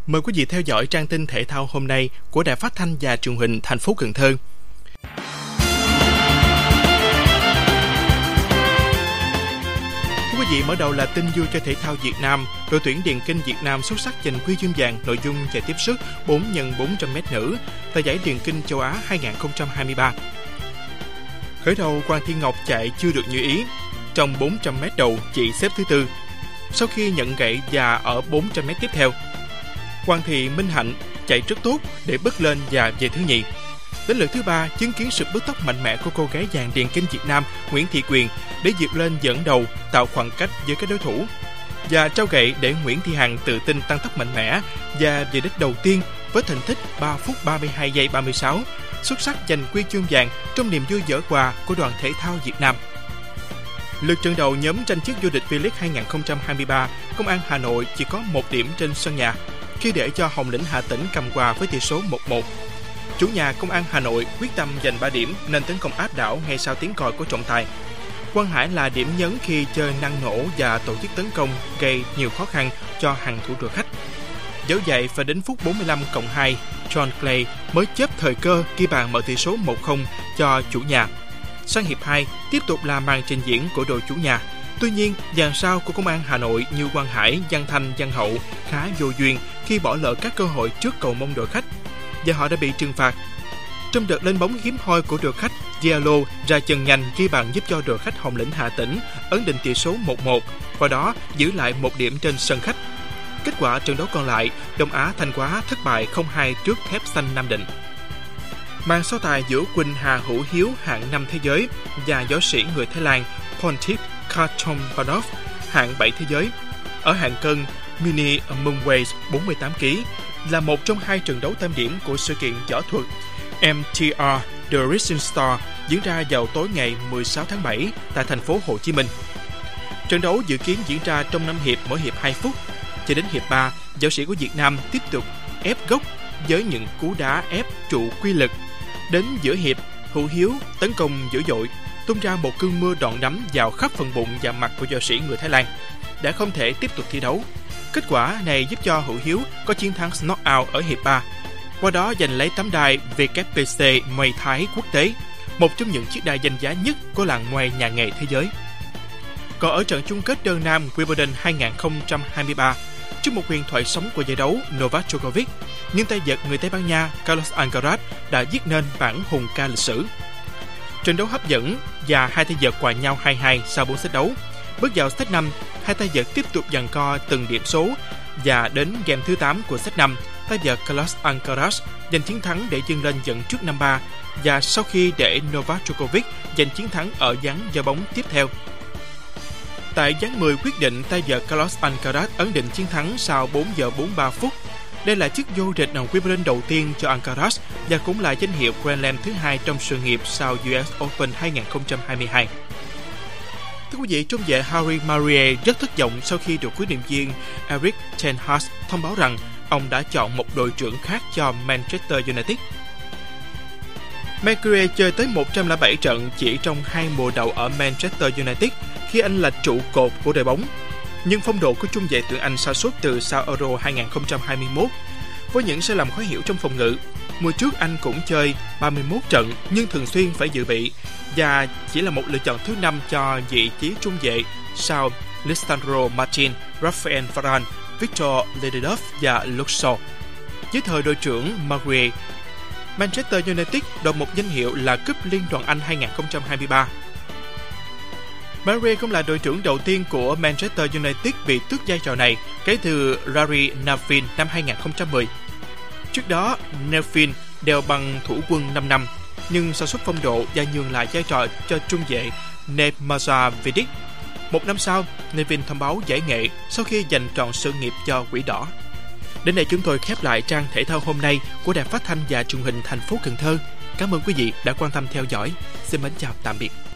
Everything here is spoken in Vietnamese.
Mời quý vị theo dõi trang tin thể thao hôm nay của Đài Phát thanh và Truyền hình thành phố Cần Thơ. Thưa quý vị, mở đầu là tin vui cho thể thao Việt Nam. Đội tuyển điền kinh Việt Nam xuất sắc giành huy chương vàng nội dung chạy tiếp sức 4x400m nữ tại giải điền kinh châu Á 2023. Khởi đầu, Quang Thị Ngọc chạy chưa được như ý. Trong 400m đầu, chị xếp thứ tư. Sau khi nhận gậy và ở 400m tiếp theo, Quang Thị Minh Hạnh chạy rất tốt để bước lên và về thứ nhì. Đến lượt thứ ba, chứng kiến sự bứt tốc mạnh mẽ của cô gái vàng điền kinh Việt Nam Nguyễn Thị Quyền để vượt lên dẫn đầu, tạo khoảng cách với các đối thủ và trao gậy để Nguyễn Thị Hằng tự tin tăng tốc mạnh mẽ và về đích đầu tiên với thành tích 3 phút 32 giây 36, xuất sắc giành huy chương vàng trong niềm vui giở quà của đoàn thể thao Việt Nam. Lượt trận đầu nhóm tranh chức vô địch V-League 2023, Công an Hà Nội chỉ có 1 điểm trên sân nhà khi để cho Hồng Lĩnh Hà Tĩnh cầm quà với tỷ số 1-1. Chủ nhà Công an Hà Nội quyết tâm giành 3 điểm nên tấn công áp đảo ngay sau tiếng còi của trọng tài. Quang Hải là điểm nhấn khi chơi năng nổ và tổ chức tấn công gây nhiều khó khăn cho hàng thủ đội khách. Dẫu vậy, và đến phút 45+2, John Clay mới chớp thời cơ ghi bàn mở tỷ số 1-0 cho chủ nhà. Sang hiệp 2, tiếp tục là màn trình diễn của đội chủ nhà. Tuy nhiên, dàn sao của Công an Hà Nội như Quang Hải, Văn Thanh, Văn Hậu khá vô duyên khi bỏ lỡ các cơ hội trước cầu mong đội khách và họ đã bị trừng phạt. Trong đợt lên bóng hiếm hoi của đội khách, Diallo ra chân nhanh ghi bàn giúp cho đội khách Hồng Lĩnh Hà Tĩnh ấn định tỷ số 1-1, qua đó giữ lại 1 điểm trên sân khách. Kết quả trận đấu còn lại, Đông Á Thanh Hóa thất bại 0-2 trước Thép Xanh Nam Định. Màn so tài giữa Quỳnh Hà Hữu Hiếu hạng 5 thế giới và võ sĩ người Thái Lan Pontip Khartoumbanov hạng 7 thế giới ở hạng cân mini Moonweight 48kg là một trong 2 trận đấu tam điểm của sự kiện võ thuật MTR The Rising Star diễn ra vào tối ngày 16 tháng 7 tại thành phố Hồ Chí Minh. Trận đấu dự kiến diễn ra trong 5 hiệp, mỗi hiệp 2 phút. Cho đến hiệp 3, võ sĩ của Việt Nam tiếp tục ép gốc với những cú đá ép trụ quy lực. Đến giữa hiệp, Hữu Hiếu tấn công dữ dội, tung ra một cơn mưa đòn đấm vào khắp phần bụng và mặt của võ sĩ người Thái Lan, đã không thể tiếp tục thi đấu. Kết quả này giúp cho Hữu Hiếu có chiến thắng knockout ở hiệp 3, qua đó giành lấy tấm đai WBC Muay Thái quốc tế, một trong những chiếc đai danh giá nhất của làng Muay nhà nghề thế giới. Còn ở trận chung kết đơn nam Wimbledon 2023, trước một huyền thoại sống của giải đấu Novak Djokovic, nhưng tay vợt người Tây Ban Nha Carlos Alcaraz đã viết nên bản hùng ca lịch sử. Trận đấu hấp dẫn và hai tay vợt hòa nhau 2-2 sau 4 set đấu. Bước vào set 5, hai tay vợt tiếp tục giằng co từng điểm số và đến game thứ 8 của set 5, tay vợt Carlos Alcaraz giành chiến thắng để vươn lên dẫn trước 5-3 và sau khi để Novak Djokovic giành chiến thắng ở ván giao bóng tiếp theo. Tại ván 10 quyết định, tay vợt Carlos Alcaraz ấn định chiến thắng sau 4 giờ 43 phút. Đây là chức vô địch Wimbledon đầu tiên cho Alcaraz và cũng là danh hiệu Grand Slam thứ 2 trong sự nghiệp sau US Open 2022. Thưa quý vị, trung vệ Harry Maguire rất thất vọng sau khi được huấn luyện viên Erik ten Hag thông báo rằng ông đã chọn một đội trưởng khác cho Manchester United. Maguire chơi tới 107 trận chỉ trong 2 mùa đầu ở Manchester United khi anh là trụ cột của đội bóng. Nhưng phong độ của trung vệ tuyển Anh sa sút từ sau Euro 2021 với những sai lầm khó hiểu trong phòng ngự. Mùa trước anh cũng chơi 31 trận nhưng thường xuyên phải dự bị và chỉ là một lựa chọn thứ 5 cho vị trí trung vệ sau Lisandro Martin, Rafael Varane, Victor Lindelof và Luke Shaw. Dưới thời đội trưởng Maguire, Manchester United đoạt một danh hiệu là Cúp Liên đoàn Anh 2023. Maguire cũng là đội trưởng đầu tiên của Manchester United bị tước vai trò này kể từ Gary Neville năm 2010. Trước đó, Neville đeo băng thủ quân 5 năm, nhưng sa sút phong độ và nhường lại vai trò cho trung vệ Nemanja Vidic. Một năm sau, Neville thông báo giải nghệ sau khi dành trọn sự nghiệp cho Quỷ Đỏ. Đến đây chúng tôi khép lại trang thể thao hôm nay của Đài Phát thanh và Truyền hình thành phố Cần Thơ. Cảm ơn quý vị đã quan tâm theo dõi. Xin mến chào tạm biệt.